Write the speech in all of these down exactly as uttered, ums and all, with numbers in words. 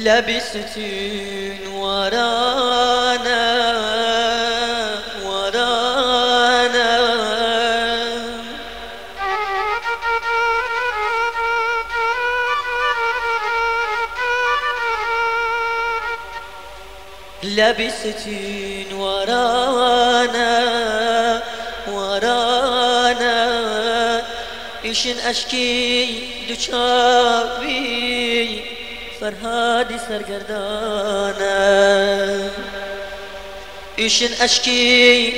لبستون ورانا ورانا لبستون ورانا ورانا ایشن اشکی دوچاوی فرهادی سرگردانه ایشن اشکی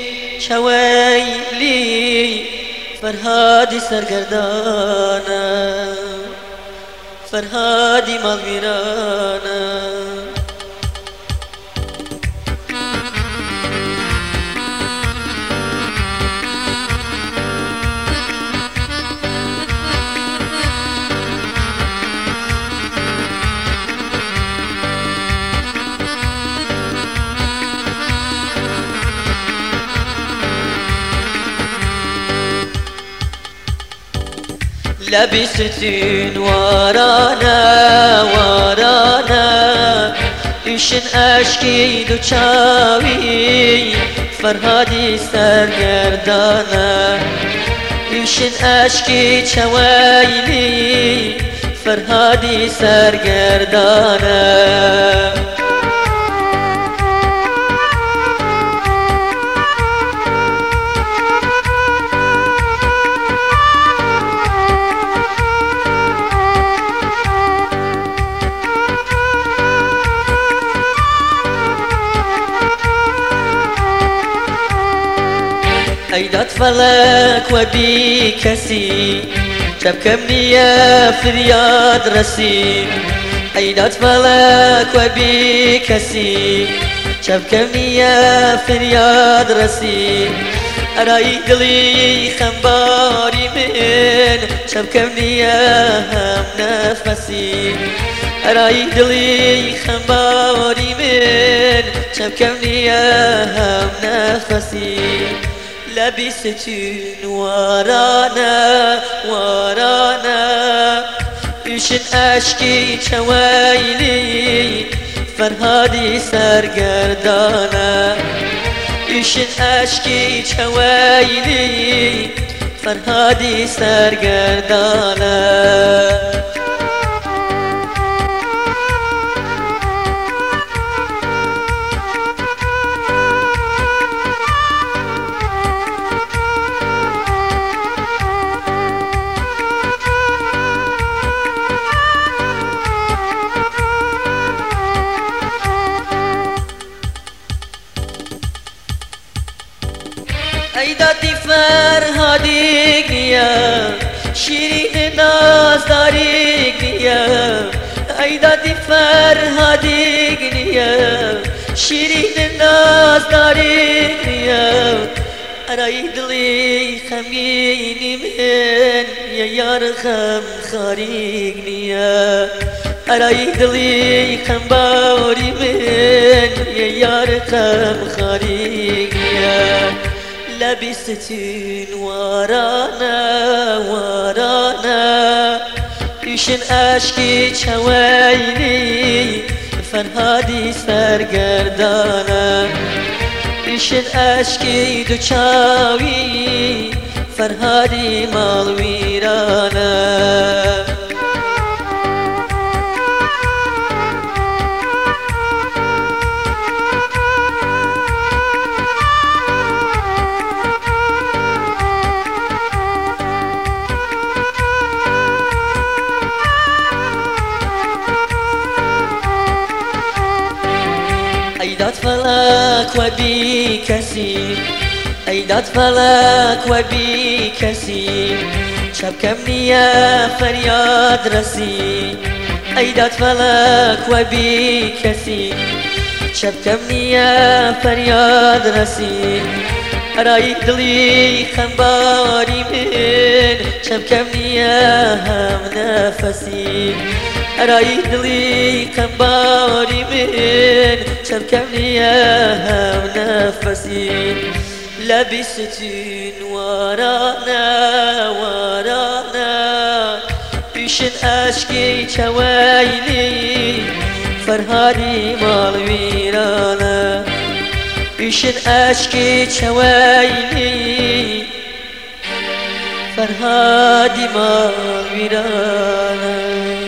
چویلی فرهادی سرگردانه فرهادی مالویرانه لبستون ورانا ورانا ایشن اشکی دوچاوی فرهادی سرگردانه ایشن اشکی چویلی فرهادی سرگردانه عيدات فلك وبي كسي شبكة منية فرياد رسي عيدات فلك وبي كسي شبكة منية فرياد رسي أراي دلي خنباري من شبكة منية هم نفسي أراي دلي خنباري من شبكة منية هم نفسي لبستون ورانا ورانا ایشن اشکی چویلی فرهادی سرگردانه ایشن اشکی چویلی فرهادی سرگردانه عيداتي فرهاديك نيا شيرين ناس داريك نيا عيداتي فرهاديك نيا شيرين ناس داريك نيا أراي دلي خميني من يا يار خم خاريك نيا أراي دلي خمباري من يا يار خم خاريك نيا لبستون ورانا ورانا ایشن اشکی چویلی فرهادی سرگردانه ایشن اشکی دوچاوی فرهادی مالویرانه عيدات فلك وبي كسي عيدات فلك وبي كسي شبكة منية فرياد رسي عيدات فلك وبي كسي شبكة منية فرياد رسي أراي دلي خنباري من شبكة منية هم نفسي أراي دلي خنباري من شبكة منية هم نفسي لبستون ورانا ورانا ایشن اشکی چویلی فەرهادی ماڵویرانە ئیشن ئاشکی چەوایلی فەرهادی ماڵویرانە